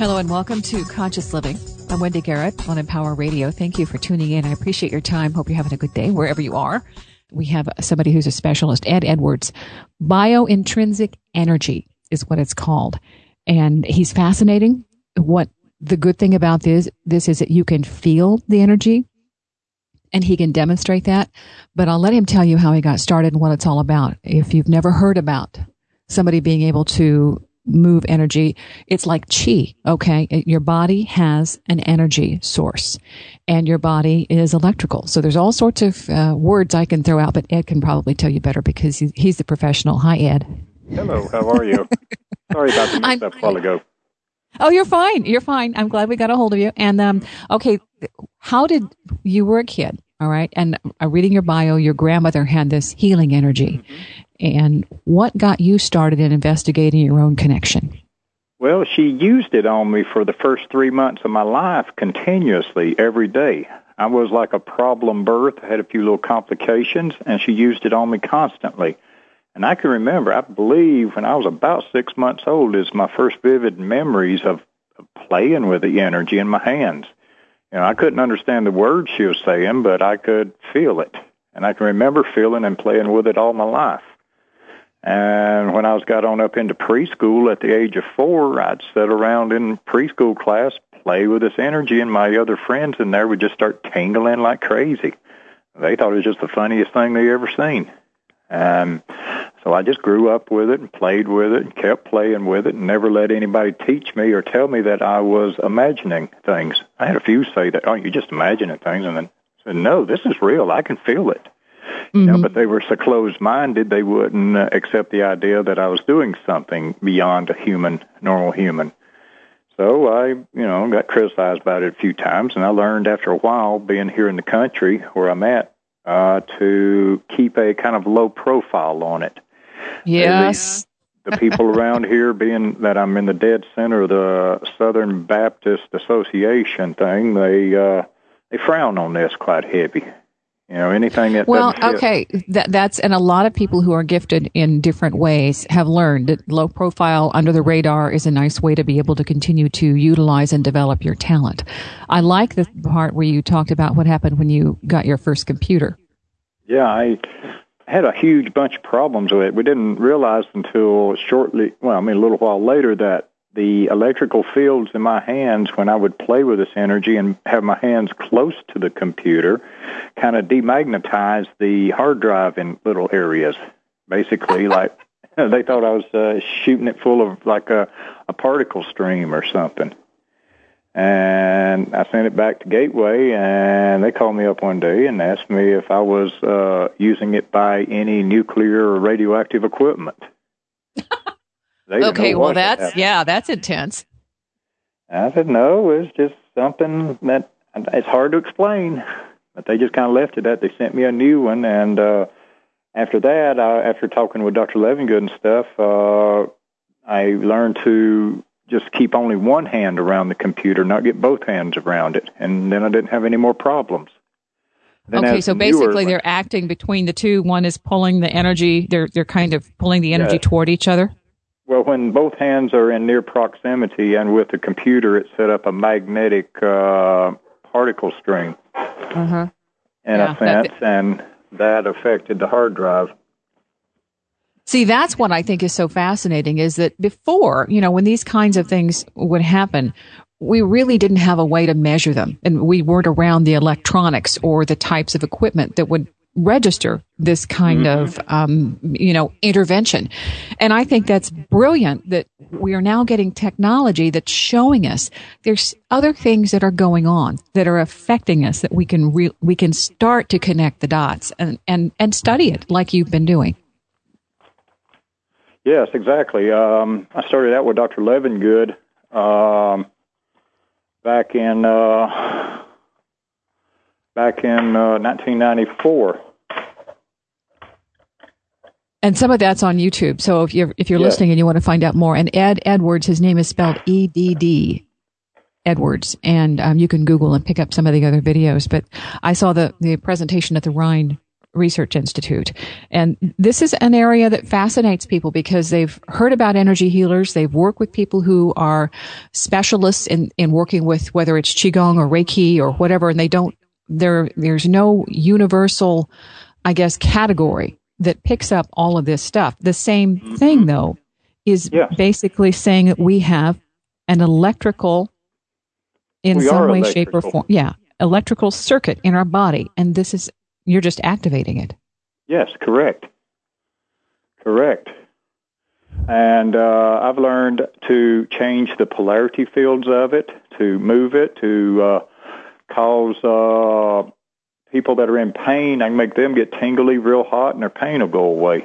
Hello and welcome to Conscious Living. I'm Wendy Garrett on Empower Radio. Thank you for tuning in. I appreciate your time. Hope you're having a good day wherever you are. We have somebody who's a specialist, Ed Edwards. Biointrinsic energy is what it's called. And he's fascinating. What the good thing about this is that you can feel the energy and he can demonstrate that. But I'll let him tell you how he got started and what it's all about. If you've never heard about somebody being able to move energy, it's like chi, okay? Your body has an energy source and your body is electrical. So there's all sorts of words I can throw out, but Ed can probably tell you better because he's the professional. Hi, Ed. Hello, how are you? Sorry about the mix up a while ago. Oh, you're fine. You're fine. I'm glad we got a hold of you. And, okay, how did you were a kid, all right? And reading your bio, your grandmother had this healing energy. Mm-hmm. And what got you started in investigating your own connection? Well, she used it on me for the first 3 months of my life continuously every day. I was like a problem birth. I had a few little complications, and she used it on me constantly. And I can remember, I believe, when I was about 6 months old is my first vivid memories of playing with the energy in my hands. You know, I couldn't understand the words she was saying, but I could feel it. And I can remember feeling and playing with it all my life. And when I got on up into preschool at the age of 4, I'd sit around in preschool class, play with this energy, and my other friends in there would just start tingling like crazy. They thought it was just the funniest thing they ever seen. So I just grew up with it and played with it and kept playing with it and never let anybody teach me or tell me that I was imagining things. I had a few say that, oh, you're just imagining things, and then I said, no, this is real. I can feel it. You know, but they were so closed-minded they wouldn't accept the idea that I was doing something beyond a normal human. So I, got criticized about it a few times, and I learned after a while, being here in the country where I'm at, to keep a kind of low profile on it. Yes. The people around here, being that I'm in the dead center of the Southern Baptist Association thing, they frown on this quite heavy. You know, anything that okay, that's, and a lot of people who are gifted in different ways have learned that low profile, under the radar is a nice way to be able to continue to utilize and develop your talent. I like the part where you talked about what happened when you got your first computer. Yeah, I had a huge bunch of problems with it. We didn't realize until a little while later that the electrical fields in my hands when I would play with this energy and have my hands close to the computer kind of demagnetized the hard drive in little areas. Basically, like they thought I was shooting it full of like a particle stream or something. And I sent it back to Gateway, and they called me up one day and asked me if I was using it by any nuclear or radioactive equipment. Okay, well, that's intense. I said, no, it's just something that it's hard to explain. But they just kind of left it at. They sent me a new one, and after that, after talking with Dr. Levengood and stuff, I learned to just keep only one hand around the computer, not get both hands around it, and then I didn't have any more problems. Okay, so basically they're acting between the two. One is pulling the energy. They're kind of pulling the energy toward each other. Well, when both hands are in near proximity and with the computer, it set up a magnetic particle string in a sense, and that affected the hard drive. See, that's what I think is so fascinating, is that before, when these kinds of things would happen, we really didn't have a way to measure them, and we weren't around the electronics or the types of equipment that would register this kind of, intervention. And I think that's brilliant that we are now getting technology that's showing us there's other things that are going on that are affecting us, that we can start to connect the dots and study it like you've been doing. Yes, exactly. I started out with Dr. Levengood back in 1994. And some of that's on YouTube. So if you're listening and you want to find out more, and Ed Edwards, his name is spelled EDD Edwards, and you can Google and pick up some of the other videos. But I saw the presentation at the Rhine Research Institute. And this is an area that fascinates people because they've heard about energy healers. They've worked with people who are specialists in working with whether it's Qigong or Reiki or whatever, and there's no universal, I guess, category that picks up all of this stuff. The same thing, though, is basically saying that we have an electrical, in some way, shape, or form, electrical circuit in our body, and you're just activating it. Yes, correct. And I've learned to change the polarity fields of it, to move it, to cause people that are in pain, I can make them get tingly real hot and their pain will go away.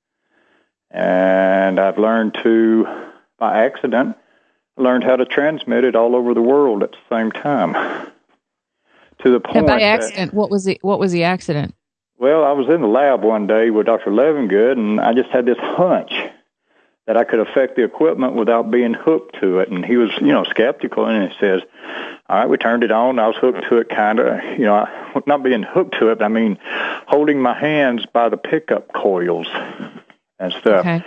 And I've learned to, by accident, how to transmit it all over the world at the same time. To the point. And by accident, what was the accident? Well, I was in the lab one day with Dr. Levengood, and I just had this hunch that I could affect the equipment without being hooked to it. And he was, skeptical, and he says, all right, we turned it on. I was hooked to it, kind of, not being hooked to it, but I mean, holding my hands by the pickup coils and stuff. Okay.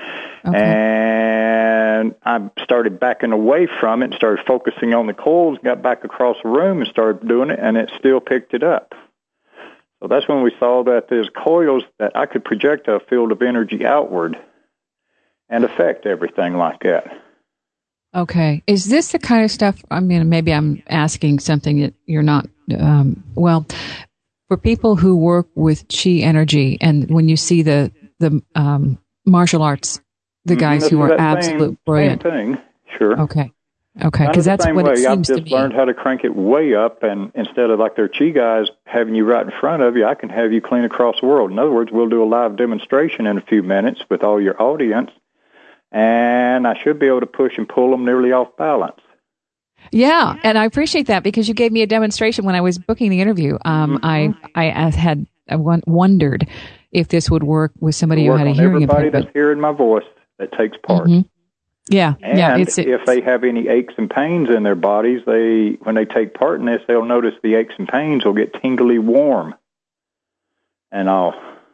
And I started backing away from it and started focusing on the coils, got back across the room and started doing it, and it still picked it up. So that's when we saw that there's coils that I could project a field of energy outward and affect everything like that. Okay. Is this the kind of stuff, I mean, maybe I'm asking something that you're not, for people who work with chi energy, and when you see the martial arts, the guys who are absolute brilliant. Same thing, sure. Okay, because that's what it seems to be. I've just learned how to crank it way up, and instead of like their chi guys having you right in front of you, I can have you clean across the world. In other words, we'll do a live demonstration in a few minutes with all your audience, and I should be able to push and pull them nearly off balance. Yeah, and I appreciate that because you gave me a demonstration when I was booking the interview. I wondered if this would work with somebody who had a hearing impairment. Everybody that's hearing my voice that takes part. Mm-hmm. Yeah, and if they have any aches and pains in their bodies, when they take part in this, they'll notice the aches and pains will get tingly warm and all.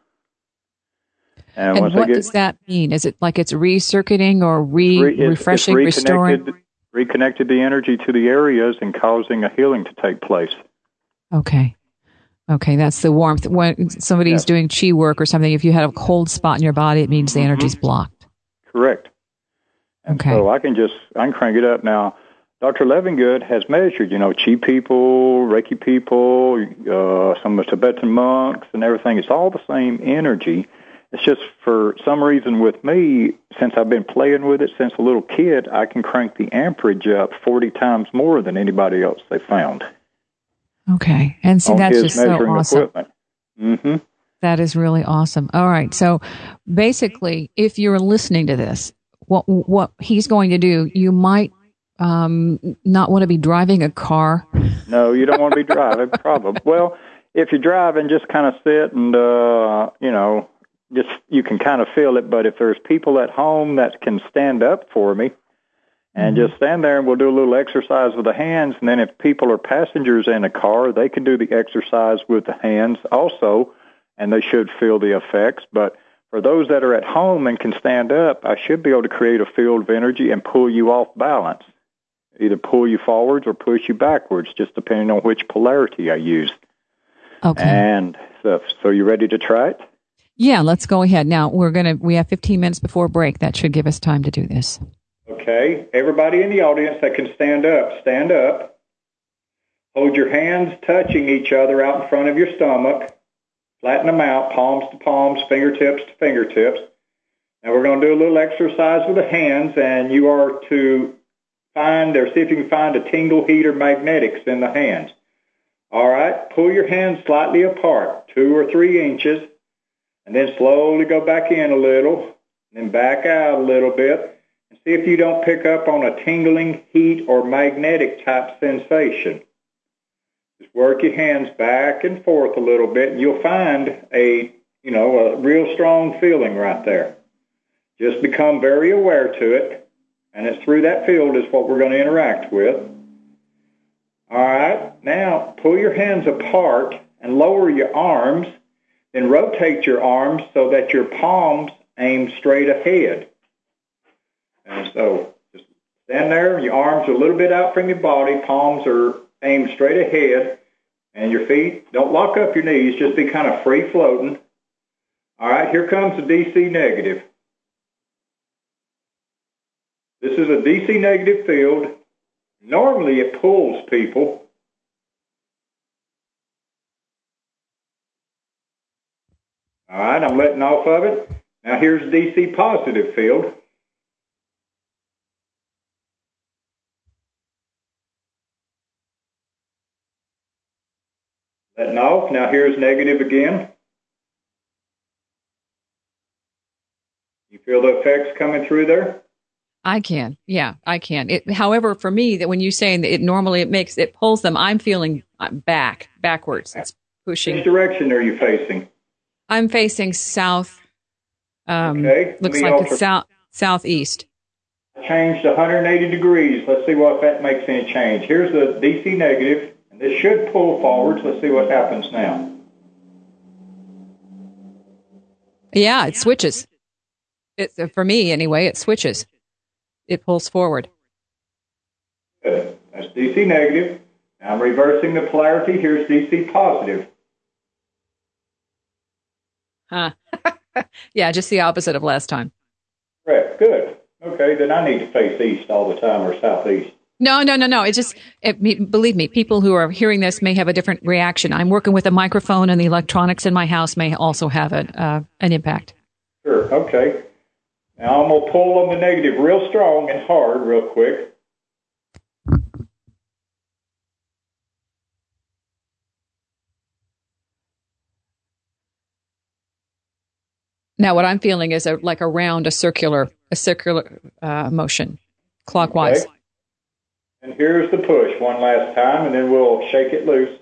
And what does that mean? Is it like it's recircuiting or refreshing, restoring? Reconnected the energy to the areas and causing a healing to take place. Okay, that's the warmth. When somebody's doing chi work or something, if you have a cold spot in your body, it means the energy's blocked. Correct. And so I can crank it up. Now, Dr. Levengood has measured, chi people, Reiki people, some of the Tibetan monks and everything. It's all the same energy. It's just for some reason with me, since I've been playing with it since a little kid, I can crank the amperage up 40 times more than anybody else they found. Okay. And see, that's just so awesome. Mm-hmm. That is really awesome. All right. So basically, if you're listening to this, what he's going to do, you might not want to be driving a car. No, you don't want to be driving, probably. Well, if you're driving, just kind of sit and, just you can kind of feel it. But if there's people at home that can stand up for me and just stand there and we'll do a little exercise with the hands. And then if people are passengers in a car, they can do the exercise with the hands also, and they should feel the effects. But for those that are at home and can stand up, I should be able to create a field of energy and pull you off balance, either pull you forwards or push you backwards, just depending on which polarity I use. Okay. And so you ready to try it? Yeah, let's go ahead. Now, we have 15 minutes before break. That should give us time to do this. Okay. Everybody in the audience that can stand up, stand up. Hold your hands touching each other out in front of your stomach. Flatten them out, palms to palms, fingertips to fingertips. Now we're going to do a little exercise with the hands, and you are to see if you can find a tingle, heat, or magnetics in the hands. All right, pull your hands slightly apart, 2 or 3 inches, and then slowly go back in a little, and then back out a little bit, and see if you don't pick up on a tingling, heat, or magnetic type sensation. Just work your hands back and forth a little bit, and you'll find a real strong feeling right there. Just become very aware to it, and it's through that field is what we're going to interact with. All right, now pull your hands apart and lower your arms. Then rotate your arms so that your palms aim straight ahead. And so just stand there, your arms are a little bit out from your body, palms are aimed straight ahead, and your feet, don't lock up your knees, just be kind of free floating. All right, here comes the DC negative. This is a DC negative field. Normally it pulls people. All right, I'm letting off of it. Now here's DC positive field. Letting off. Now here's negative again. You feel the effects coming through there? I can. Yeah, I can. However, for me, that when you're saying that it pulls them, I'm feeling backwards. It's pushing. Which direction are you facing? I'm facing south. Okay. Looks like it's southeast. Changed 180 degrees. Let's see what that makes any change. Here's the DC negative, and this should pull forwards. Let's see what happens now. Yeah, it switches. For me, anyway, it switches. It pulls forward. Good. That's DC negative. Now I'm reversing the polarity. Here's DC positive. Huh. Yeah, just the opposite of last time. Correct. Good. Okay, then I need to face east all the time or southeast. No. It's just, believe me, people who are hearing this may have a different reaction. I'm working with a microphone, and the electronics in my house may also have an impact. Sure. Okay. Now I'm going to pull on the negative real strong and hard real quick. Now what I'm feeling is a circular motion, clockwise. Okay. And here's the push one last time, and then we'll shake it loose.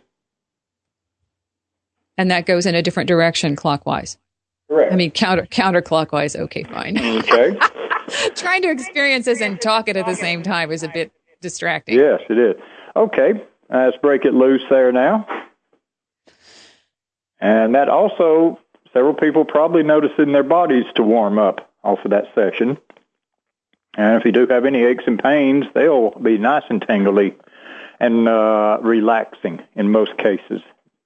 And that goes in a different direction clockwise. Correct. I mean, counterclockwise. Okay, fine. Okay. Trying to experience this and talk it at the same time is a bit distracting. Yes, it is. Okay, let's break it loose there now. And that also, several people probably noticing their bodies to warm up off of that session. And if you do have any aches and pains, they'll be nice and tingly and relaxing in most cases.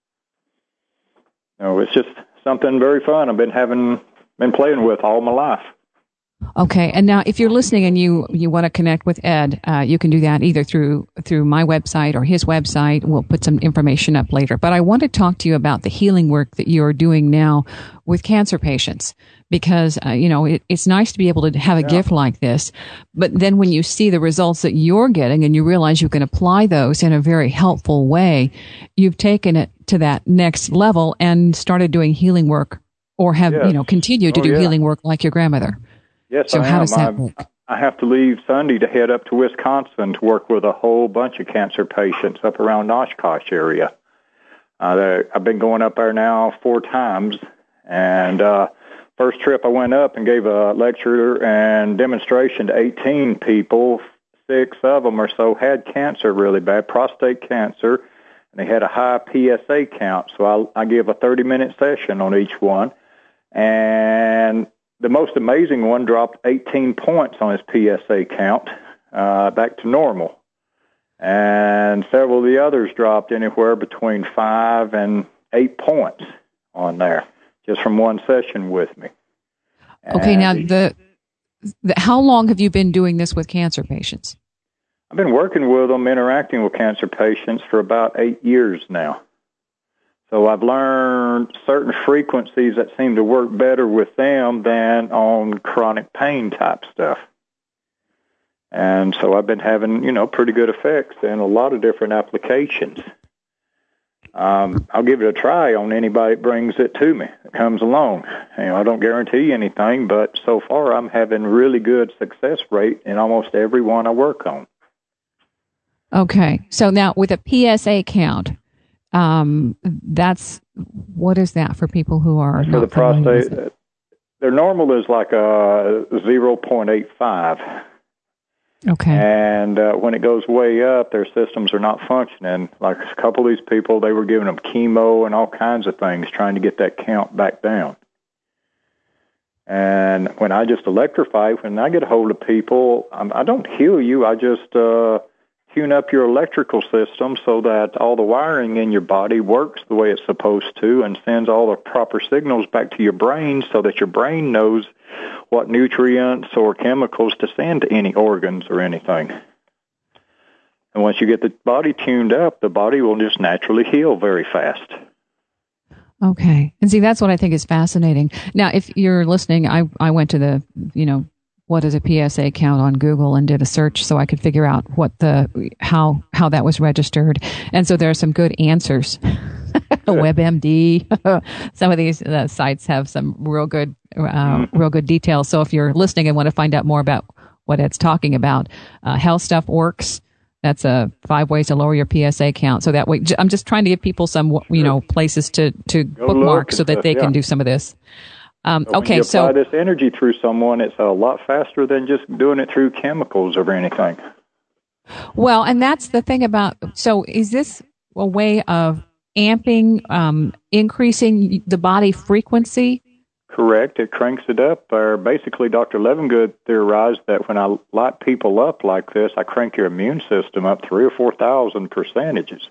No, it's just something very fun I've been playing with all my life. Okay, and now if you're listening and you want to connect with Ed, you can do that either through my website or his website. We'll put some information up later. But I want to talk to you about the healing work that you're doing now with cancer patients, because it's nice to be able to have a gift like this. But then when you see the results that you're getting and you realize you can apply those in a very helpful way, you've taken it to that next level and started doing healing work, or have continued to do healing work like your grandmother. Yes, so I am. How does that work? I have to leave Sunday to head up to Wisconsin to work with a whole bunch of cancer patients up around Oshkosh area. I've been going up there now 4 times, and first trip I went up and gave a lecture and demonstration to 18 people. 6 of them or so had cancer really bad, prostate cancer, and they had a high PSA count. So I give a 30-minute session on each one, and the most amazing one dropped 18 points on his PSA count, back to normal. And several of the others dropped anywhere between 5 and 8 points on there, just from one session with me. Okay, and now how long have you been doing this with cancer patients? I've been working with them, interacting with cancer patients for about 8 years now. So I've learned certain frequencies that seem to work better with them than on chronic pain type stuff. And so I've been having, pretty good effects in a lot of different applications. I'll give it a try on anybody that brings it to me that comes along. I don't guarantee anything, but so far I'm having really good success rate in almost every one I work on. Okay. So now with a PSA count, what is that for people who are for the prostate? Their normal is like a 0.85. Okay. And when it goes way up, their systems are not functioning. Like a couple of these people, they were giving them chemo and all kinds of things trying to get that count back down. And when I just electrify, when I get a hold of people, I don't heal you. I just tune up your electrical system so that all the wiring in your body works the way it's supposed to and sends all the proper signals back to your brain so that your brain knows what nutrients or chemicals to send to any organs or anything. And once you get the body tuned up, the body will just naturally heal very fast. Okay. And see, that's what I think is fascinating. Now, if you're listening, I went to the, what is a PSA count on Google and did a search so I could figure out how that was registered. And so there are some good answers. WebMD. Some of these sites have some real good details. So if you're listening and want to find out more about what it's talking about, Health Stuff Works. That's 5 ways to lower your PSA count. So that way, I'm just trying to give people some, places to bookmark so that they can do some of this. Okay, so when you apply this energy through someone, it's a lot faster than just doing it through chemicals or anything. Well, and that's the thing so is this a way of amping, increasing the body frequency? Correct. It cranks it up. Basically, Dr. Levengood theorized that when I light people up like this, I crank your immune system up 3,000 or 4,000 percentages.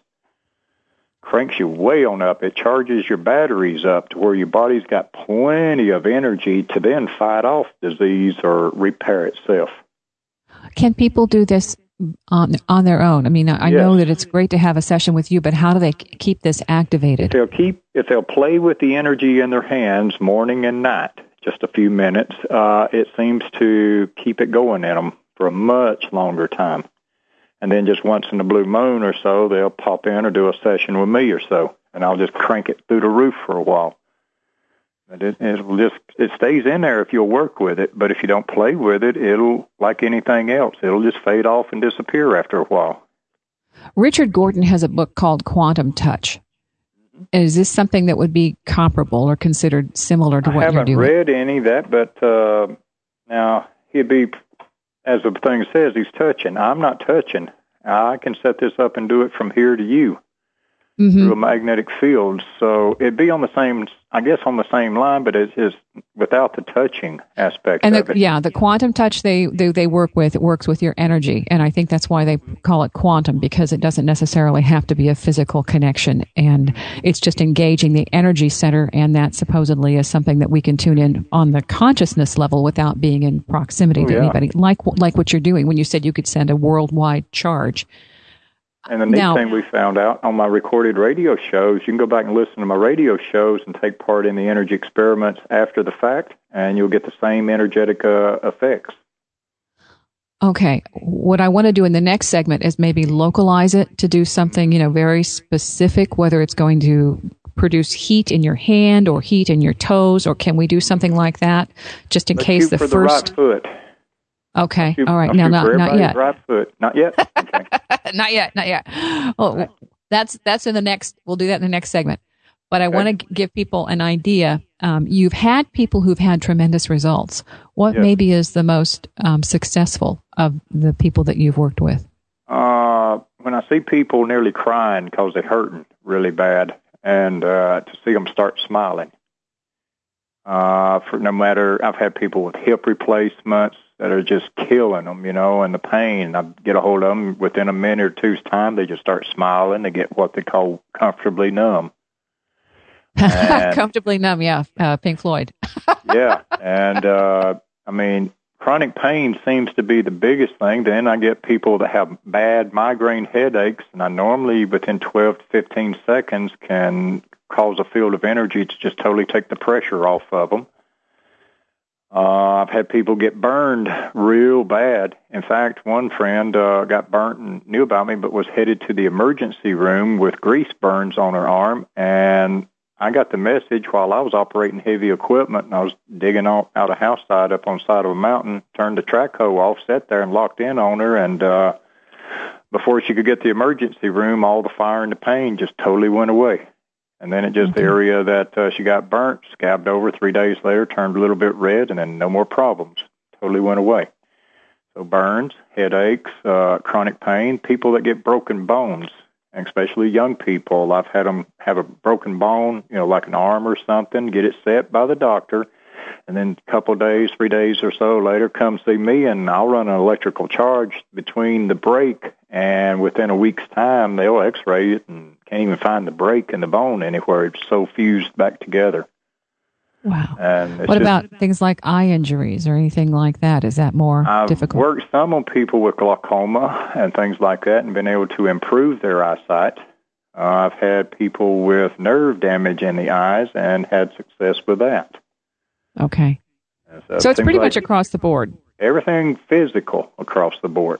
Cranks you way on up. It charges your batteries up to where your body's got plenty of energy to then fight off disease or repair itself. Can people do this on their own? I mean, I know that it's great to have a session with you, but how do they keep this activated? If they'll play with the energy in their hands morning and night, just a few minutes, it seems to keep it going in them for a much longer time. And then just once in a blue moon or so, they'll pop in or do a session with me or so, and I'll just crank it through the roof for a while. But it stays in there if you'll work with it, but if you don't play with it, it'll, like anything else, it'll just fade off and disappear after a while. Richard Gordon has a book called Quantum Touch. Is this something that would be comparable or considered similar to what you're doing? I haven't read any of that, but now he'd be, as the thing says, he's touching. I'm not touching. I can set this up and do it from here to you through a magnetic field. So it'd be on the same line, but it's just without the touching aspect of it. Yeah, the quantum touch they work with, it works with your energy. And I think that's why they call it quantum, because it doesn't necessarily have to be a physical connection. And it's just engaging the energy center, and that supposedly is something that we can tune in on the consciousness level without being in proximity to anybody, like what you're doing when you said you could send a worldwide charge. And the neat thing we found out on my recorded radio shows, you can go back and listen to my radio shows and take part in the energy experiments after the fact, and you'll get the same energetic effects. Okay. What I want to do in the next segment is maybe localize it to do something, very specific, whether it's going to produce heat in your hand or heat in your toes, or can we do something like that just in case the first... the right foot. Okay. All right. Now, not yet. Right foot. Not yet. Okay. Not yet. Oh, that's in the next. We'll do that in the next segment. But I want to give people an idea. You've had people who've had tremendous results. What maybe is the most successful of the people that you've worked with? When I see people nearly crying because they're hurting really bad, and to see them start smiling. For no matter, I've had people with hip replacements that are just killing them, and the pain. I get a hold of them within a minute or two's time. They just start smiling. They get what they call comfortably numb. Comfortably numb, yeah. Pink Floyd. Yeah, and chronic pain seems to be the biggest thing. Then I get people that have bad migraine headaches, and I normally within 12 to 15 seconds can cause a field of energy to just totally take the pressure off of them. I've had people get burned real bad. In fact, one friend got burnt and knew about me, but was headed to the emergency room with grease burns on her arm. And I got the message while I was operating heavy equipment, and I was digging out a house site up on the side of a mountain, turned the track hoe off, sat there and locked in on her. And before she could get to the emergency room, all the fire and the pain just totally went away. And then the area that she got burnt, scabbed over 3 days later, turned a little bit red, and then no more problems. Totally went away. So burns, headaches, chronic pain, people that get broken bones, and especially young people. I've had them have a broken bone, like an arm or something, get it set by the doctor, and then a couple of days, 3 days or so later, come see me, and I'll run an electrical charge between the break, and within a week's time, they'll x-ray it and can't even find the break in the bone anywhere. It's so fused back together. Wow. And what about things like eye injuries or anything like that? Is that more difficult? I've worked some on people with glaucoma and things like that and been able to improve their eyesight. I've had people with nerve damage in the eyes and had success with that. Okay. So it's pretty much across the board. Everything physical across the board.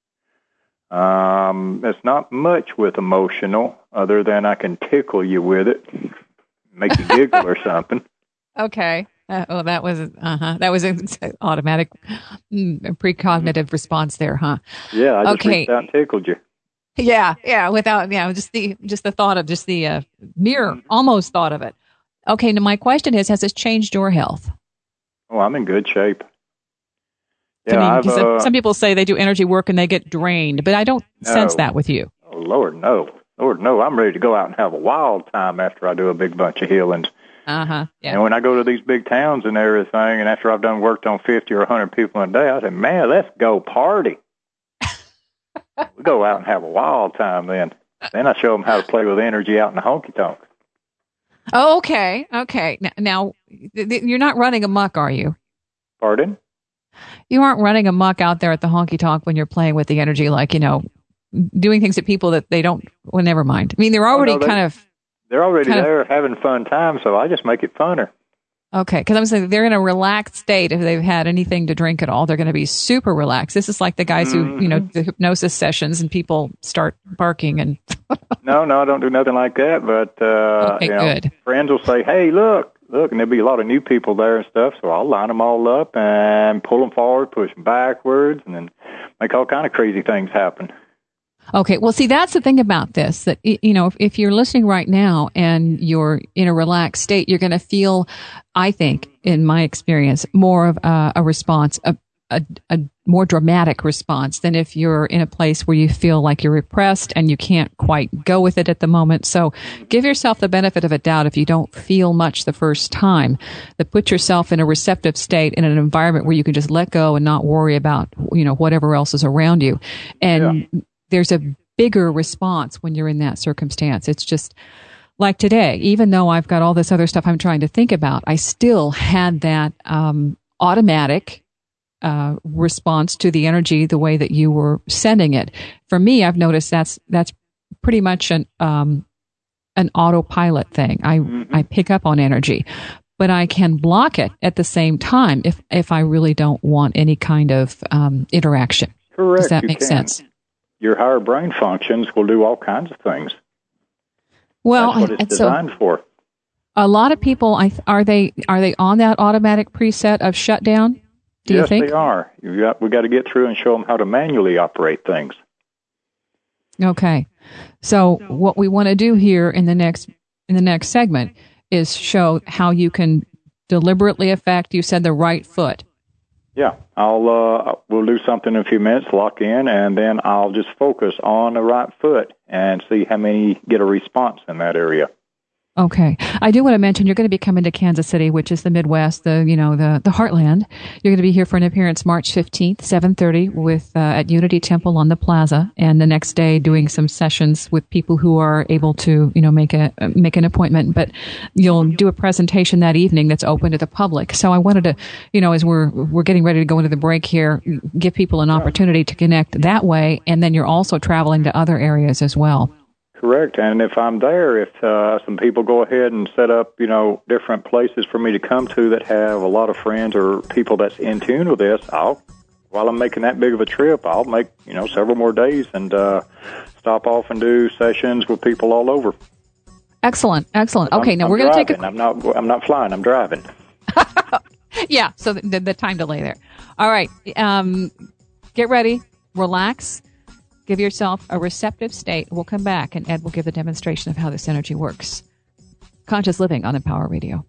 It's not much with emotional other than I can tickle you with it, make you giggle or something. Okay. That was an automatic precognitive response there, huh? Yeah, I just reached out and tickled you. Yeah, without just the thought of just the mere almost thought of it. Okay, now my question is, has this changed your health? Oh, I'm in good shape. Yeah, some people say they do energy work and they get drained, but I don't sense that with you. Oh, Lord, no. I'm ready to go out and have a wild time after I do a big bunch of healings. Yeah. And when I go to these big towns and everything, and after I've worked on 50 or 100 people in a day, I say, man, let's go party. We go out and have a wild time then. Then I show them how to play with energy out in the honky-tonk. Oh, okay. Now, you're not running amok, are you? Pardon? You aren't running amok out there at the honky-tonk when you're playing with the energy, like, doing things to people that they don't, well, never mind. I mean, they're already They're already there having fun time, so I just make it funner. Okay, because I'm saying they're in a relaxed state. If they've had anything to drink at all, they're going to be super relaxed. This is like the guys who, the hypnosis sessions and people start barking and. No, I don't do nothing like that. But good. Friends will say, "Hey, look," and there'll be a lot of new people there and stuff. So I'll line them all up and pull them forward, push them backwards, and then make all kind of crazy things happen. Okay, well, see, that's the thing about this, that, if you're listening right now and you're in a relaxed state, you're going to feel, I think, in my experience, more of a response, a more dramatic response than if you're in a place where you feel like you're repressed and you can't quite go with it at the moment. So give yourself the benefit of a doubt if you don't feel much the first time, but put yourself in a receptive state in an environment where you can just let go and not worry about, whatever else is around you. And there's a bigger response when you're in that circumstance. It's just like today, even though I've got all this other stuff I'm trying to think about, I still had that automatic response to the energy the way that you were sending it. For me, I've noticed that's pretty much an autopilot thing. I pick up on energy, but I can block it at the same time if I really don't want any kind of interaction. Correct. Does that make sense? Your higher brain functions will do all kinds of things. Well, that's what it's designed for. A lot of people are they on that automatic preset of shutdown? Do you think? Yes, they are. We got to get through and show them how to manually operate things. Okay, so what we want to do here in the next segment is show how you can deliberately affect. You said the right foot. Yeah, we'll do something in a few minutes, lock in, and then I'll just focus on the right foot and see how many get a response in that area. Okay. I do want to mention you're going to be coming to Kansas City, which is the Midwest, the heartland. You're going to be here for an appearance March 15th, 7:30 with at Unity Temple on the Plaza, and the next day doing some sessions with people who are able to, make an appointment, but you'll do a presentation that evening that's open to the public. So I wanted to, as we're getting ready to go into the break here, give people an opportunity to connect that way, and then you're also traveling to other areas as well. Correct, and if I'm there, if some people go ahead and set up, different places for me to come to that have a lot of friends or people that's in tune with this, while I'm making that big of a trip, I'll make, several more days and stop off and do sessions with people all over. Excellent. Okay, now we're going to take a... I'm not flying, I'm driving. Yeah, so the time delay there. All right, get ready, relax. Give yourself a receptive state. We'll come back, and Ed will give a demonstration of how this energy works. Conscious Living on Empower Radio.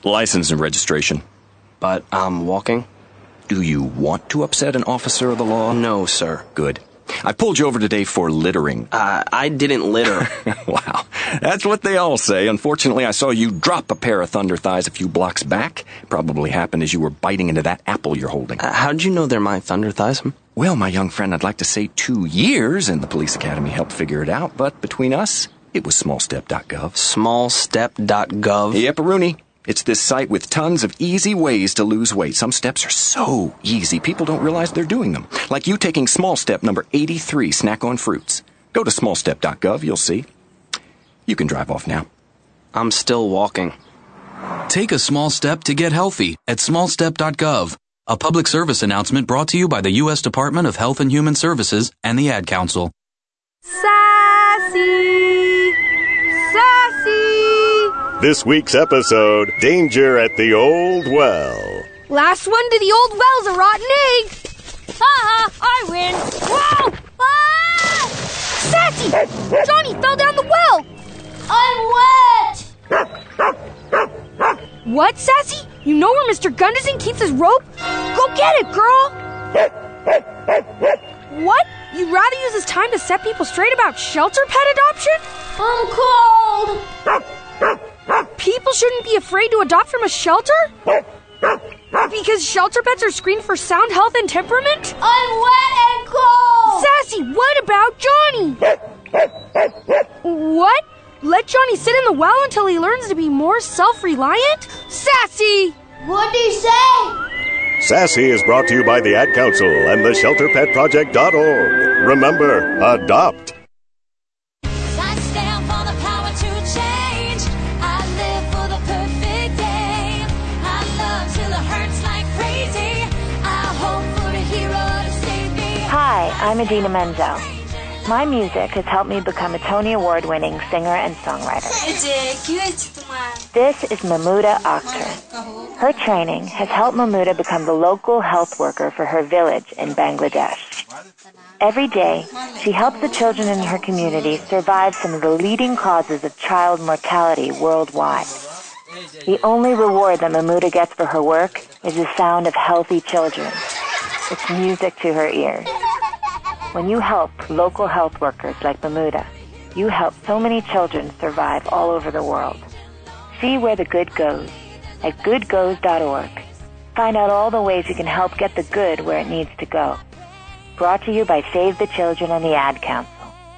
License and registration. But I'm walking. Do you want to upset an officer of the law? No, sir. Good. I pulled you over today for littering. I didn't litter. Wow. That's what they all say. Unfortunately, I saw you drop a pair of thunder thighs a few blocks back. Probably happened as you were biting into that apple you're holding. How'd you know they're my thunder thighs? Well, my young friend, I'd like to say 2 years, and the police academy helped figure it out. But between us, it was smallstep.gov. Smallstep.gov? Yep, Rooney. It's this site with tons of easy ways to lose weight. Some steps are so easy, people don't realize they're doing them. Like you taking small step number 83, snack on fruits. Go to smallstep.gov, you'll see. You can drive off now. I'm still walking. Take a small step to get healthy at smallstep.gov. A public service announcement brought to you by the U.S. Department of Health and Human Services and the Ad Council. Sassy! Sassy! This week's episode, Danger at the Old Well. Last one to the old well's a rotten egg. Ha! I win. Whoa! Ah! Sassy! Johnny fell down the well. I'm wet. What, Sassy? You know where Mr. Gunderson keeps his rope? Go get it, girl. What? You'd rather use this time to set people straight about shelter pet adoption? I'm cold. People shouldn't be afraid to adopt from a shelter? Because shelter pets are screened for sound health and temperament? I'm wet and cold! Sassy, what about Johnny? What? Let Johnny sit in the well until he learns to be more self-reliant? Sassy! What'd he say? Sassy is brought to you by the Ad Council and the ShelterPetProject.org. Remember, adopt. Hi, I'm Idina Menzel. My music has helped me become a Tony Award-winning singer and songwriter. This is Mahmuda Akhtar. Her training has helped Mahmuda become the local health worker for her village in Bangladesh. Every day, she helps the children in her community survive some of the leading causes of child mortality worldwide. The only reward that Mahmuda gets for her work is the sound of healthy children. It's music to her ears. When you help local health workers like Mahmuda, you help so many children survive all over the world. See where the good goes at goodgoes.org. Find out all the ways you can help get the good where it needs to go. Brought to you by Save the Children and the Ad Council.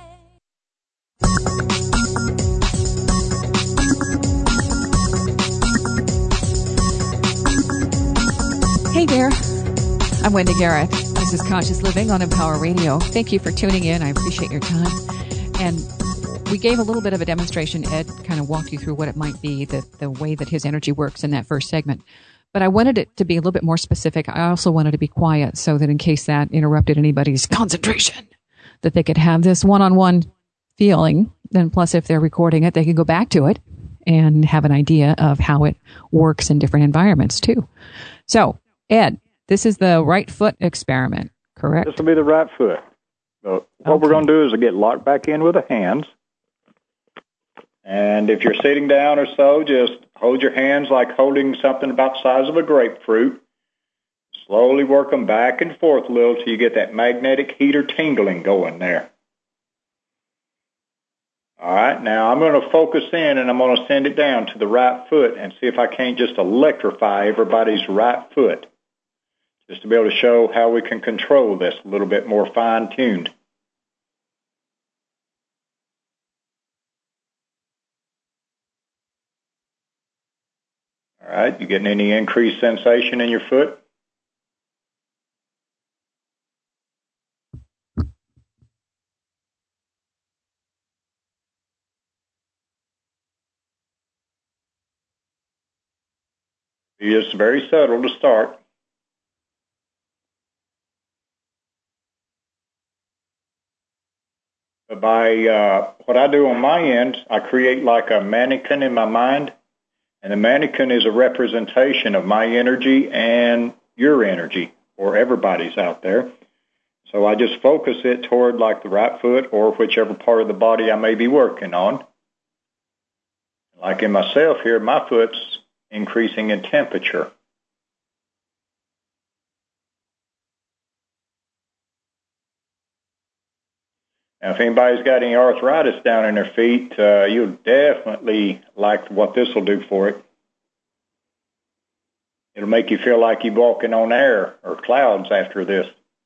Hey there. I'm Wendy Garrett. This is Conscious Living on Empower Radio. Thank you for tuning in. I appreciate your time. And we gave a little bit of a demonstration. Ed kind of walked you through what it might be, the way that his energy works in that first segment. But I wanted it to be a little bit more specific. I also wanted to be quiet so that in case that interrupted anybody's concentration, that they could have this one-on-one feeling. Then plus, if they're recording it, they can go back to it and have an idea of how it works in different environments too. So, Ed, this is the right foot experiment, correct? This will be the right foot. So what we're going to do is get locked back in with the hands. And if you're sitting down or so, just hold your hands like holding something about the size of a grapefruit. Slowly work them back and forth a little till you get that magnetic heater tingling going there. All right, now I'm going to focus in and I'm going to send it down to the right foot and see if I can't just electrify everybody's right foot. Just to be able to show how we can control this a little bit more fine-tuned. All right, you getting any increased sensation in your foot? It's just very subtle to start. But by what I do on my end, I create like a mannequin in my mind, and the mannequin is a representation of my energy and your energy, or everybody's out there. So I just focus it toward like the right foot or whichever part of the body I may be working on. Like in myself here, my foot's increasing in temperature. Now, if anybody's got any arthritis down in their feet, you'll definitely like what this will do for it. It'll make you feel like you're walking on air or clouds after this.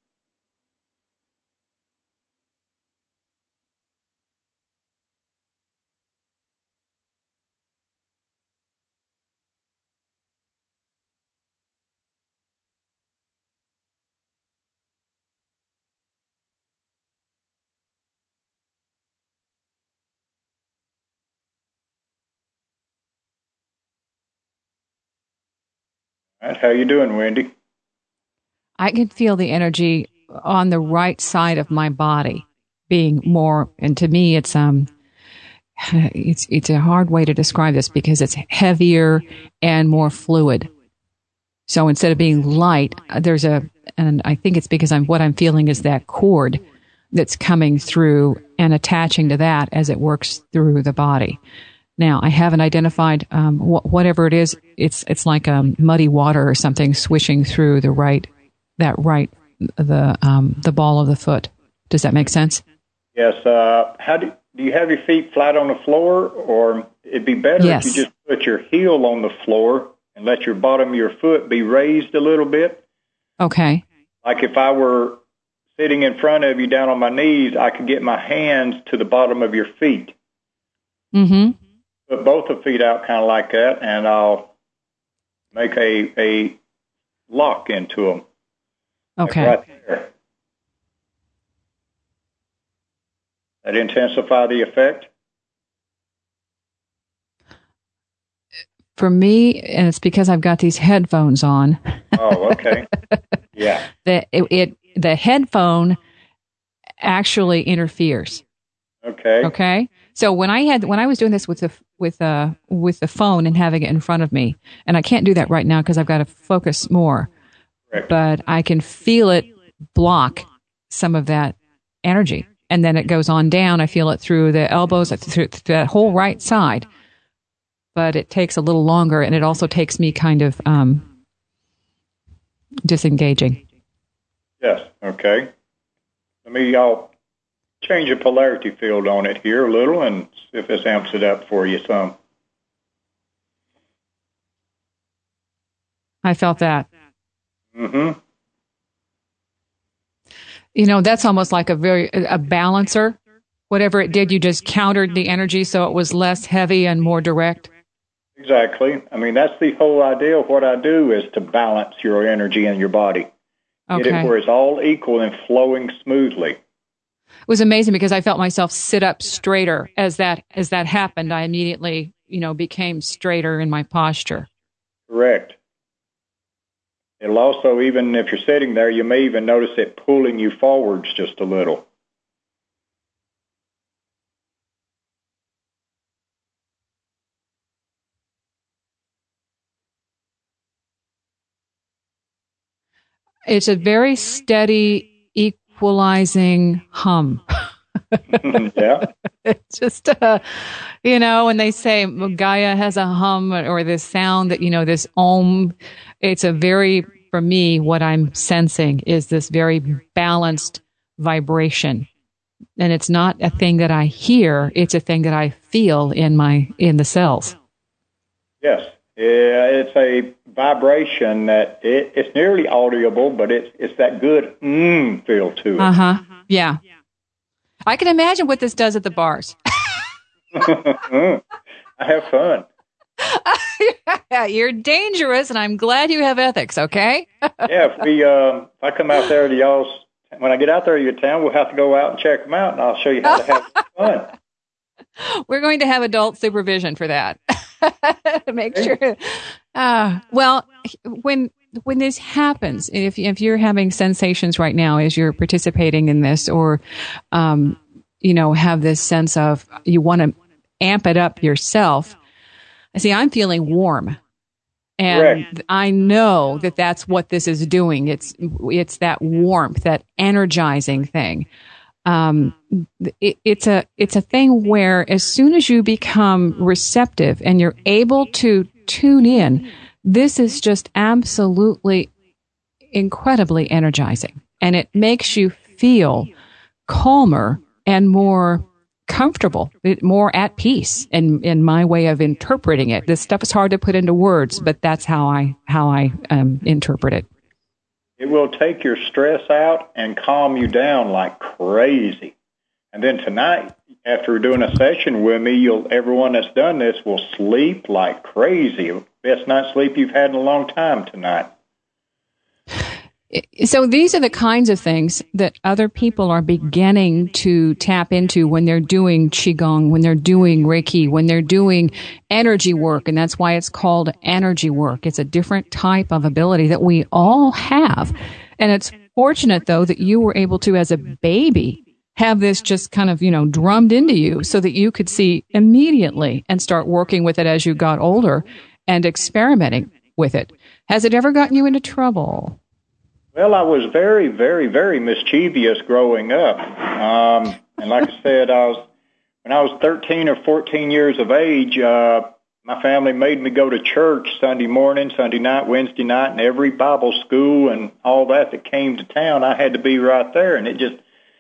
All right, how you doing, Wendy? I can feel the energy on the right side of my body being more, and to me, it's a hard way to describe this because it's heavier and more fluid. So instead of being light, and I think it's because what I'm feeling is that cord that's coming through and attaching to that as it works through the body. Now, I haven't identified whatever it is. It's like muddy water or something swishing through the ball of the foot. Does that make sense? Yes. Do you have your feet flat on the floor, or it'd be better if you just put your heel on the floor and let your bottom of your foot be raised a little bit? Okay. Like if I were sitting in front of you down on my knees, I could get my hands to the bottom of your feet. Mm-hmm. Put both the feet out kind of like that, and I'll make a lock into them. Okay. Right there. That intensify the effect? For me, and it's because I've got these headphones on. Oh, okay. Yeah. The headphone actually interferes. Okay. Okay. So when I was doing this with the phone and having it in front of me, and I can't do that right now because I've got to focus more. Correct. But I can feel it block some of that energy, and then it goes on down. I feel it through the elbows, through the whole right side. But it takes a little longer, and it also takes me kind of disengaging. Yes. Okay. I'll change the polarity field on it here a little and see if this amps it up for you some. I felt that. Mm-hmm. You know, that's almost like a balancer. Whatever it did, you just countered the energy so it was less heavy and more direct. Exactly. I mean, that's the whole idea of what I do is to balance your energy in your body. Okay. Get it where it's all equal and flowing smoothly. It was amazing because I felt myself sit up straighter as that happened. I immediately, became straighter in my posture. Correct. It'll also, even if you're sitting there, you may even notice it pulling you forwards just a little. It's a very steady, equalizing hum. Yeah. It's just, when they say Gaia has a hum or this sound that, this om, it's for me, what I'm sensing is this very balanced vibration. And it's not a thing that I hear, it's a thing that I feel in the cells. Yes. Yeah, it's a vibration that it's nearly audible, but it's that good feel to it. Uh-huh. Yeah. I can imagine what this does at the bars. I have fun. You're dangerous, and I'm glad you have ethics, okay? Yeah, if I come out there to y'all's, when I get out there to your town, we'll have to go out and check them out, and I'll show you how to have fun. We're going to have adult supervision for that. Make sure. Well, when this happens, if you're having sensations right now as you're participating in this, or have this sense of you want to amp it up yourself. See, I'm feeling warm, and Correct. I know that that's what this is doing. It's that warmth, that energizing thing. It's a thing where as soon as you become receptive and you're able to tune in, this is just absolutely incredibly energizing. And it makes you feel calmer and more comfortable, more at peace in my way of interpreting it. This stuff is hard to put into words, but that's how I interpret it. It will take your stress out and calm you down like crazy. And then tonight, after doing a session with me, everyone that's done this will sleep like crazy. Best night's sleep you've had in a long time tonight. So these are the kinds of things that other people are beginning to tap into when they're doing Qigong, when they're doing Reiki, when they're doing energy work. And that's why it's called energy work. It's a different type of ability that we all have. And it's fortunate, though, that you were able to, as a baby, have this just kind of, drummed into you so that you could see immediately and start working with it as you got older and experimenting with it. Has it ever gotten you into trouble? Well, I was very, very, very mischievous growing up. And like I said, when I was 13 or 14 years of age, my family made me go to church Sunday morning, Sunday night, Wednesday night, and every Bible school and all that came to town, I had to be right there. And it just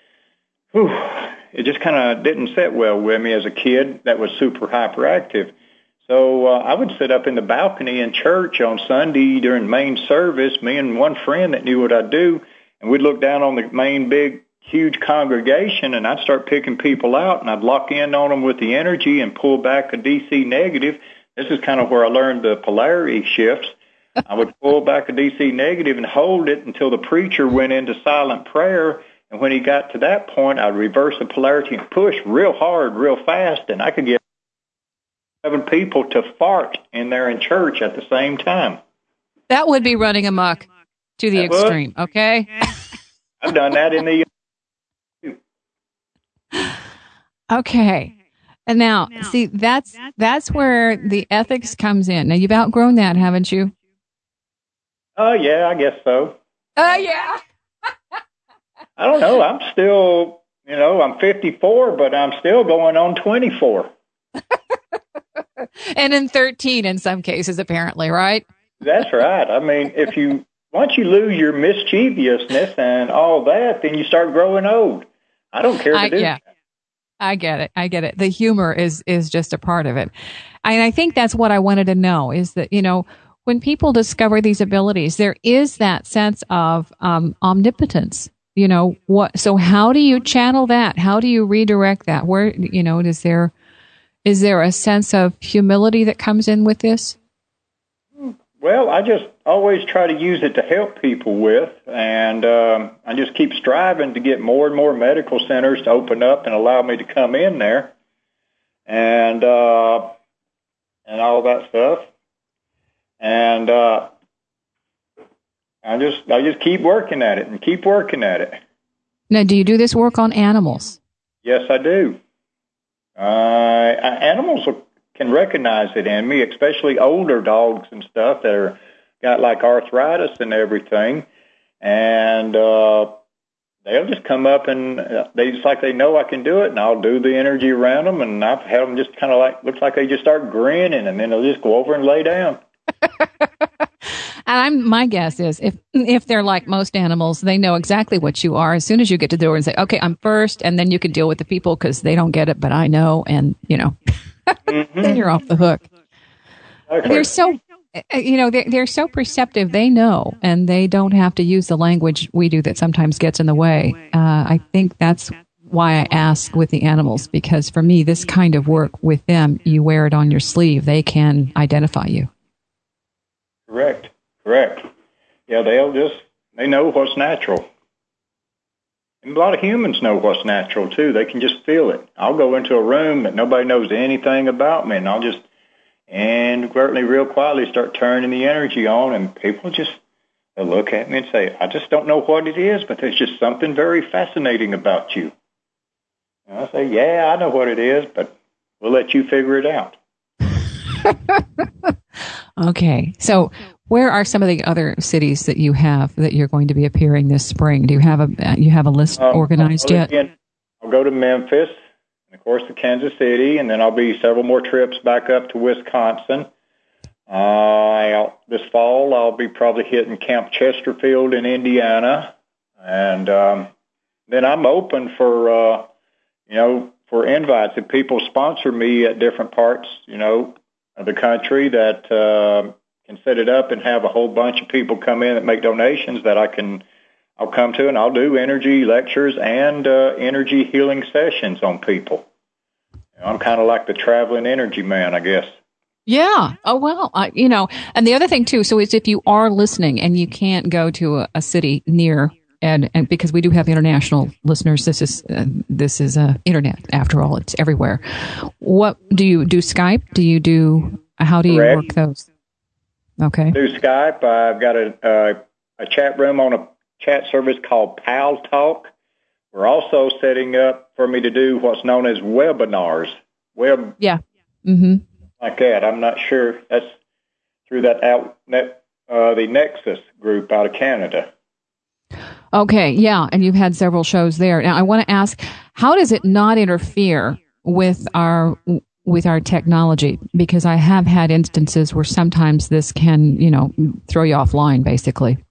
kind of didn't sit well with me as a kid that was super hyperactive. So I would sit up in the balcony in church on Sunday during main service, me and one friend that knew what I'd do, and we'd look down on the main big, huge congregation, and I'd start picking people out, and I'd lock in on them with the energy and pull back a DC negative. This is kind of where I learned the polarity shifts. I would pull back a DC negative and hold it until the preacher went into silent prayer, and when he got to that point, I'd reverse the polarity and push real hard, real fast, and I could get 7 people to fart in there in church at the same time. That would be running amok to the extreme, okay? I've done that in the... Okay. And now, see, that's where the ethics comes in. Now, you've outgrown that, haven't you? Oh, yeah, I guess so. Oh, yeah. I don't know. I'm still, I'm 54, but I'm still going on 24. And in 13 in some cases, apparently, right? That's right. I mean, once you lose your mischievousness and all that, then you start growing old. I don't care to do that. I get it. The humor is just a part of it. And I think that's what I wanted to know is that, when people discover these abilities, there is that sense of omnipotence. So how do you channel that? How do you redirect that? Where, is there a sense of humility that comes in with this? Well, I just always try to use it to help people with, and I just keep striving to get more and more medical centers to open up and allow me to come in there, and all that stuff. And I just keep working at it and keep working at it. Now, do you do this work on animals? Yes, I do. Animals can recognize it in me, especially older dogs and stuff that got like arthritis and everything. And they'll just come up and they know I can do it, and I'll do the energy around them, and I've had them just kind of looks like they just start grinning, and then they'll just go over and lay down. And my guess is if they're like most animals, they know exactly what you are as soon as you get to the door and say, okay, I'm first, and then you can deal with the people because they don't get it, but I know, and, then you're off the hook. Okay. They're so, they're so perceptive. They know, and they don't have to use the language we do that sometimes gets in the way. I think that's why I ask with the animals, because for me, this kind of work with them, you wear it on your sleeve. They can identify you. Correct. Yeah, they know what's natural. And a lot of humans know what's natural, too. They can just feel it. I'll go into a room that nobody knows anything about me, and I'll just inadvertently, real quietly start turning the energy on, and people they'll look at me and say, I just don't know what it is, but there's just something very fascinating about you. And I say, yeah, I know what it is, but we'll let you figure it out. Okay, so where are some of the other cities that you have that you're going to be appearing this spring? Do you have a list organized yet? I'll go to Memphis, and of course to Kansas City, and then I'll be several more trips back up to Wisconsin. This fall, I'll be probably hitting Camp Chesterfield in Indiana, and then I'm open for for invites. If people sponsor me at different parts, of the country that can set it up and have a whole bunch of people come in that make donations that I'll come to, and I'll do energy lectures and energy healing sessions on people. I'm kind of like the traveling energy man, I guess. Yeah. Oh, well, and the other thing too, so is if you are listening and you can't go to a city near, and because we do have international listeners, this is internet after all, it's everywhere. What do you do? Skype? How do you work those? Okay. Do Skype. I've got a chat room on a chat service called Pal Talk. We're also setting up for me to do what's known as webinars. Yeah. Mm-hmm. Like that. I'm not sure. That's through the Nexus group out of Canada. Okay, yeah, and you've had several shows there. Now, I want to ask, how does it not interfere with our technology? Because I have had instances where sometimes this can, throw you offline, basically.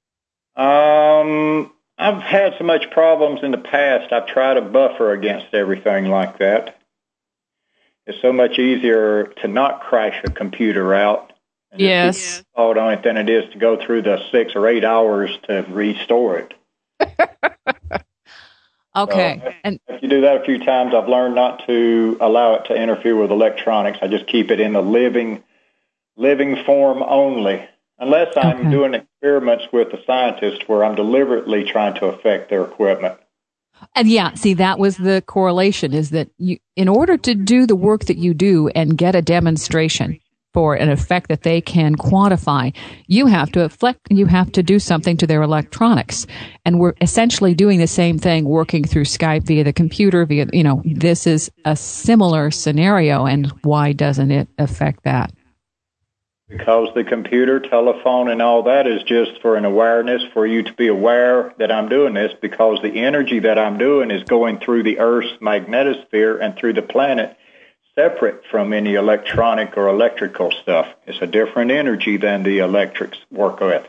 I've had so much problems in the past. I've tried to buffer against everything like that. It's so much easier to not crash a computer out. And yes. On it than it is to go through the 6 or 8 hours to restore it. Okay. So and if you do that a few times, I've learned not to allow it to interfere with electronics. I just keep it in the living form only, unless I'm doing experiments with the scientists where I'm deliberately trying to affect their equipment. And yeah, see, that was the correlation, is that in order to do the work that you do and get a demonstration for an effect that they can quantify, you have to do something to their electronics. And we're essentially doing the same thing, working through Skype via the computer, this is a similar scenario. And why doesn't it affect that? Because the computer, telephone, and all that is just for an awareness, for you to be aware that I'm doing this, because the energy that I'm doing is going through the Earth's magnetosphere and through the planet, separate from any electronic or electrical stuff. It's a different energy than the electrics work with.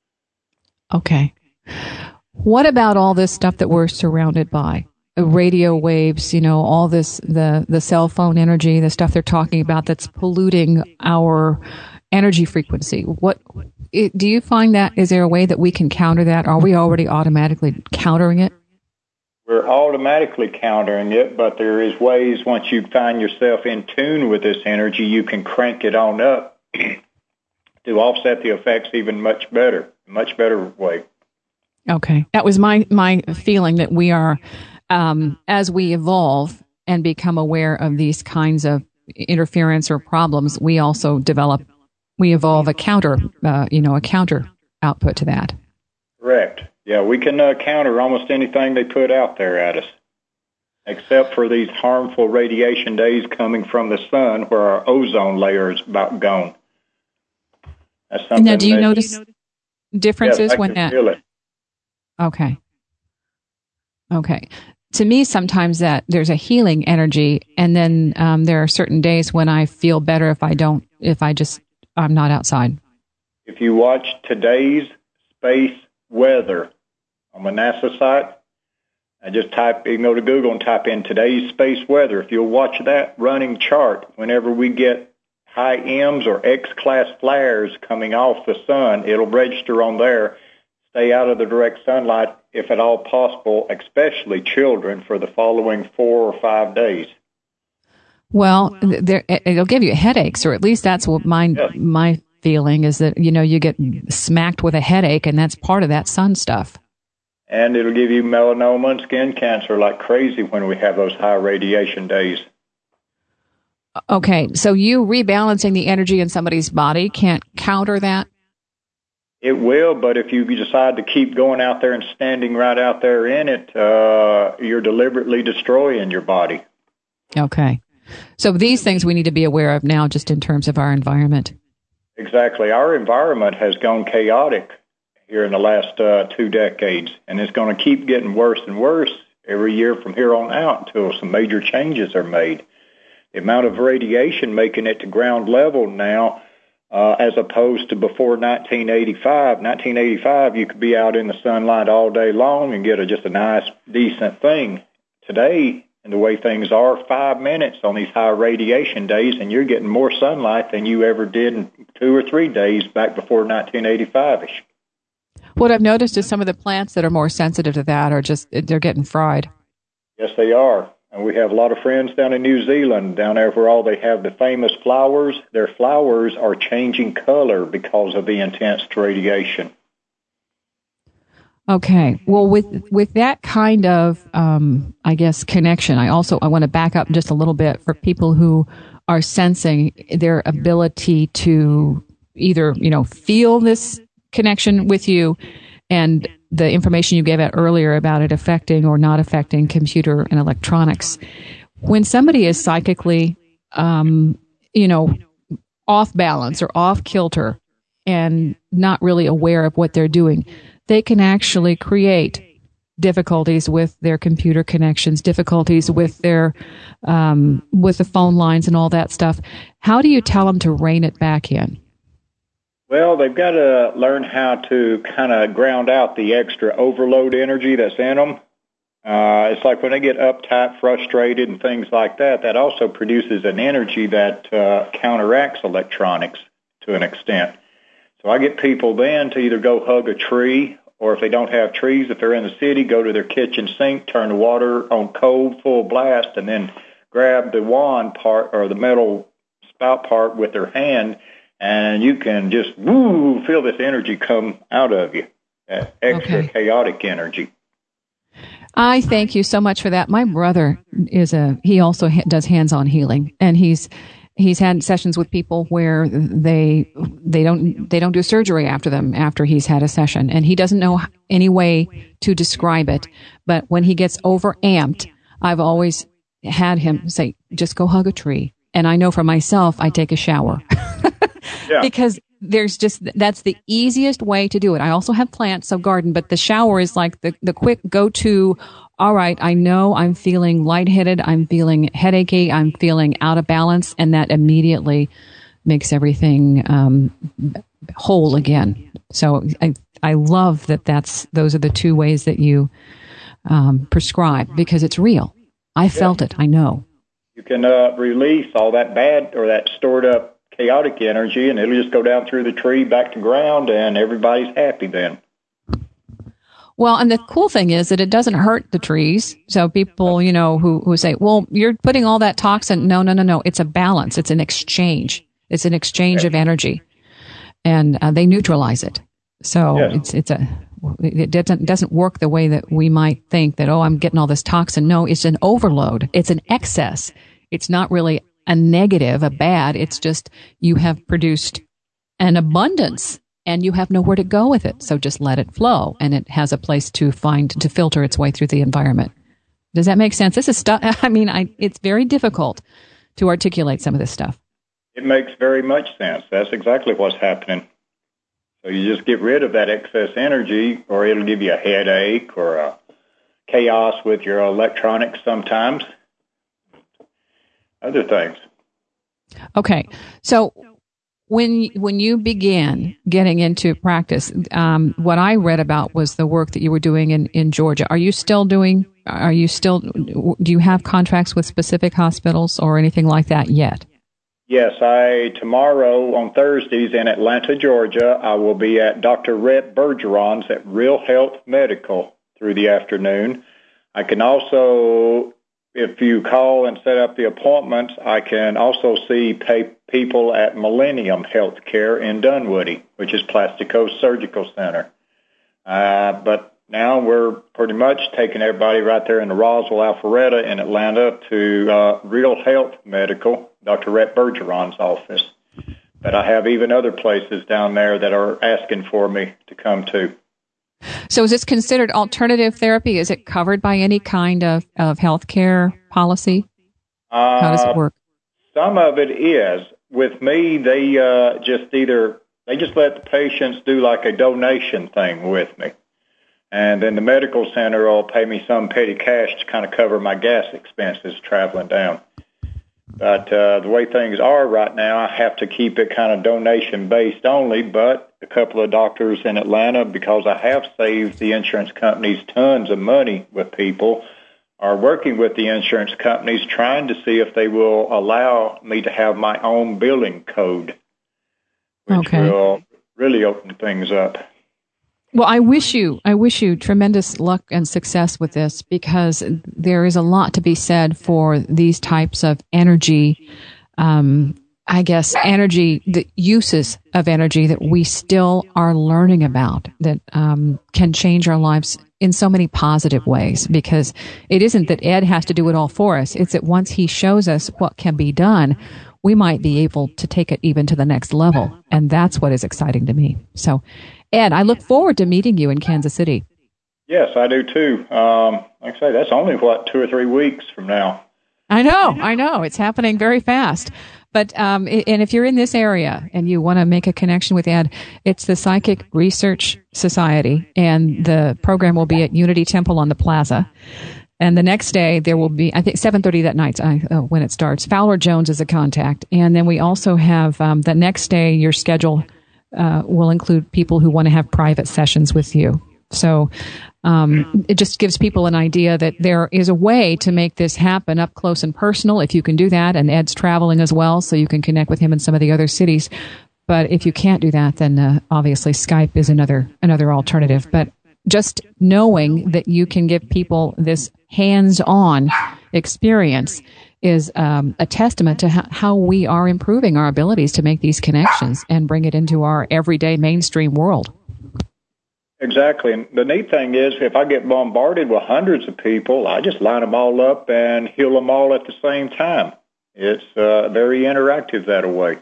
Okay. What about all this stuff that we're surrounded by? The radio waves, all this, the cell phone energy, the stuff they're talking about that's polluting our energy frequency. Do you find that, is there a way that we can counter that? Are we already automatically countering it? We're automatically countering it, but there is ways, once you find yourself in tune with this energy, you can crank it on up to offset the effects even much better way. Okay. That was my feeling, that we are, as we evolve and become aware of these kinds of interference or problems, we also evolve a counter output to that. Correct. Yeah, we can counter almost anything they put out there at us, except for these harmful radiation days coming from the sun, where our ozone layer is about gone. That's something. Now, do you notice differences yes, when that? Feel it. Okay. To me, sometimes that there's a healing energy, and then there are certain days when I feel better if I'm not outside. If you watch today's space weather on the NASA site, I just go to Google and type in today's space weather. If you'll watch that running chart, whenever we get high M's or X-class flares coming off the sun, it'll register on there. Stay out of the direct sunlight if at all possible, especially children, for the following 4 or 5 days. Well, it'll give you headaches, or at least that's what my feeling is, that, you get smacked with a headache, and that's part of that sun stuff. And it'll give you melanoma and skin cancer like crazy when we have those high radiation days. Okay, so you rebalancing the energy in somebody's body can't counter that? It will, but if you decide to keep going out there and standing right out there in it, you're deliberately destroying your body. Okay. So these things we need to be aware of now, just in terms of our environment. Exactly. Our environment has gone chaotic here in the last 2 decades, and it's going to keep getting worse and worse every year from here on out until some major changes are made. The amount of radiation making it to ground level now as opposed to before 1985. 1985, you could be out in the sunlight all day long and get just a nice, decent thing. Today, and the way things are, 5 minutes on these high radiation days, and you're getting more sunlight than you ever did in 2 or 3 days back before 1985-ish. What I've noticed is some of the plants that are more sensitive to that are they're getting fried. Yes, they are. And we have a lot of friends down in New Zealand, down there where all they have the famous flowers. Their flowers are changing color because of the intense radiation. Okay. Well, with that kind of, I guess, connection, I want to back up just a little bit for people who are sensing their ability to either, feel this connection with you and the information you gave out earlier about it affecting or not affecting computer and electronics. When somebody is psychically, off balance or off kilter and not really aware of what they're doing, they can actually create difficulties with their computer connections, difficulties with their with the phone lines and all that stuff. How do you tell them to rein it back in? Well, they've got to learn how to kind of ground out the extra overload energy that's in them. It's like when they get uptight, frustrated, and things like that, that also produces an energy that counteracts electronics to an extent. So I get people then to either go hug a tree, or if they don't have trees, if they're in the city, go to their kitchen sink, turn the water on cold, full blast, and then grab the wand part or the metal spout part with their hand, and you can just feel this energy come out of you, that extra chaotic energy. I thank you so much for that. My brother he also does hands-on healing, and he's had sessions with people where they don't do surgery after he's had a session, and he doesn't know any way to describe it. But when he gets overamped, I've always had him say, "Just go hug a tree." And I know for myself, I take a shower because that's the easiest way to do it. I also have plants, so garden, but the shower is like the quick go-to. All right, I know I'm feeling lightheaded, I'm feeling headachy, I'm feeling out of balance, and that immediately makes everything whole again. So I love those are the two ways that you prescribe, because it's real. I felt it, I know. You can release all that bad or that stored up chaotic energy, and it'll just go down through the tree back to ground, and everybody's happy then. Well, and the cool thing is that it doesn't hurt the trees. So people, who say, well, you're putting all that toxin. No. It's a balance. It's an exchange. It's an exchange of energy, and they neutralize it. So it doesn't work the way that we might think that, I'm getting all this toxin. No, it's an overload. It's an excess. It's not really a negative, a bad. It's just you have produced an abundance and you have nowhere to go with it. So just let it flow, and it has a place to filter its way through the environment. Does that make sense? This is stuff. It's very difficult to articulate some of this stuff. It makes very much sense. That's exactly what's happening. So you just get rid of that excess energy, or it'll give you a headache or a chaos with your electronics sometimes. Other things. Okay. So when you began getting into practice, what I read about was the work that you were doing in Georgia. Do you have contracts with specific hospitals or anything like that yet? Yes, tomorrow on Thursdays in Atlanta, Georgia, I will be at Dr. Rhett Bergeron's at Real Health Medical through the afternoon. I can also, if you call and set up the appointments, I can also see people at Millennium Healthcare in Dunwoody, which is Plastico Surgical Center. But now we're pretty much taking everybody right there in the Roswell Alpharetta in Atlanta to Real Health Medical, Dr. Rhett Bergeron's office. But I have even other places down there that are asking for me to come to. So is this considered alternative therapy? Is it covered by any kind of health care policy? How does it work? Some of it is. With me, they just let the patients do like a donation thing with me. And then the medical center will pay me some petty cash to kind of cover my gas expenses traveling down. But the way things are right now, I have to keep it kind of donation-based only, but a couple of doctors in Atlanta, because I have saved the insurance companies tons of money with people, are working with the insurance companies trying to see if they will allow me to have my own billing code, which will really open things up. Well, I wish you tremendous luck and success with this, because there is a lot to be said for these types of energy, the uses of energy that we still are learning about that can change our lives in so many positive ways, because it isn't that Ed has to do it all for us. It's that once he shows us what can be done, we might be able to take it even to the next level. And that's what is exciting to me. So, Ed, I look forward to meeting you in Kansas City. Yes, I do too. Like I say, that's only, 2 or 3 weeks from now. I know. It's happening very fast. But and if you're in this area and you want to make a connection with Ed, it's the Psychic Research Society, and the program will be at Unity Temple on the Plaza. And the next day there will be, I think, 7:30 that night when it starts. Fowler Jones is a contact. And then we also have the next day, your schedule will include people who want to have private sessions with you. So it just gives people an idea that there is a way to make this happen up close and personal, if you can do that. And Ed's traveling as well, so you can connect with him in some of the other cities. But if you can't do that, then obviously Skype is another alternative. But just knowing that you can give people this hands-on experience is a testament to how we are improving our abilities to make these connections and bring it into our everyday mainstream world. Exactly. And the neat thing is, if I get bombarded with hundreds of people, I just line them all up and heal them all at the same time. It's very interactive that way.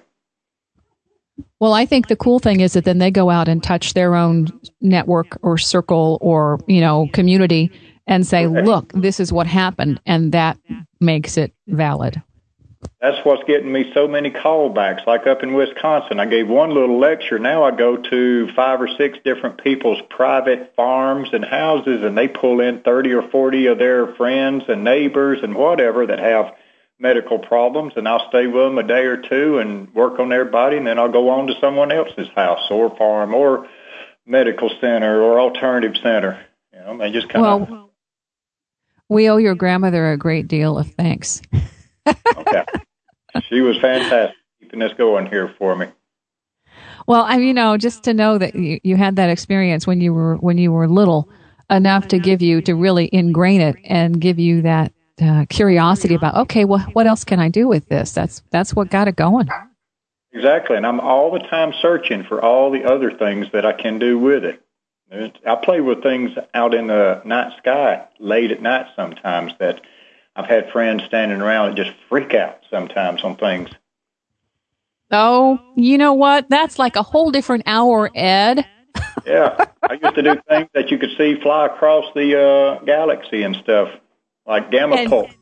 Well, I think the cool thing is that then they go out and touch their own network or circle or, community and say, look, this is what happened, and that makes it valid. That's what's getting me so many callbacks. Like up in Wisconsin, I gave one little lecture. Now I go to 5 or 6 different people's private farms and houses, and they pull in 30 or 40 of their friends and neighbors and whatever that have medical problems, and I'll stay with them a day or two and work on everybody, and then I'll go on to someone else's house or farm or medical center or alternative center. They just kind of... Well, we owe your grandmother a great deal of thanks. Okay. She was fantastic keeping this going here for me. Well, just to know that you had that experience when you were little enough to give you, to really ingrain it and give you that curiosity about, okay, well, what else can I do with this? That's what got it going. Exactly. And I'm all the time searching for all the other things that I can do with it. I play with things out in the night sky late at night sometimes that I've had friends standing around and just freak out sometimes on things. Oh, you know what? That's like a whole different hour, Ed. Yeah. I used to do things that you could see fly across the galaxy and stuff, like gamma pulse.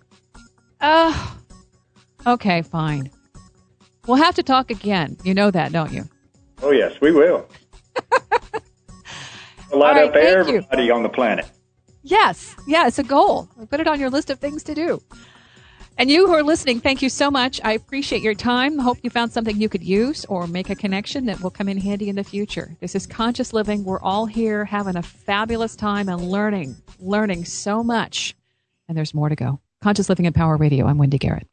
Okay, fine. We'll have to talk again. You know that, don't you? Oh, yes, we will. Light up everybody on the planet. Yes. Yeah, it's a goal. Put it on your list of things to do. And you who are listening, thank you so much. I appreciate your time. Hope you found something you could use or make a connection that will come in handy in the future. This is Conscious Living. We're all here having a fabulous time and learning so much. And there's more to go. Conscious Living and Power Radio. I'm Wendy Garrett.